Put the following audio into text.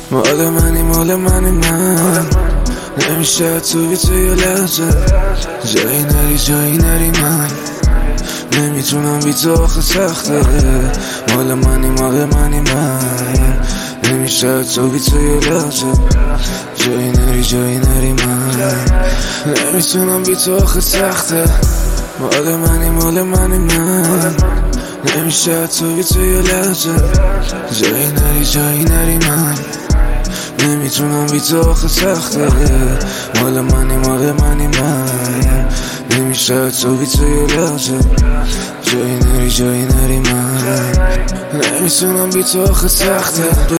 مال منی من نمیشه توی لحظه جایی نری من نمیتونم بی تو آخه سخته مال منی من نمیشه توی لحظه جایی نری من نمیتونم بی تو آخه سخته مال منی من نمیشه توی لحظه جایی نری من نمیتونم بی تو آخه سخته مال منی من نمیشه توی لحظه جایی نری من نمیتونم بی تو آخه سخته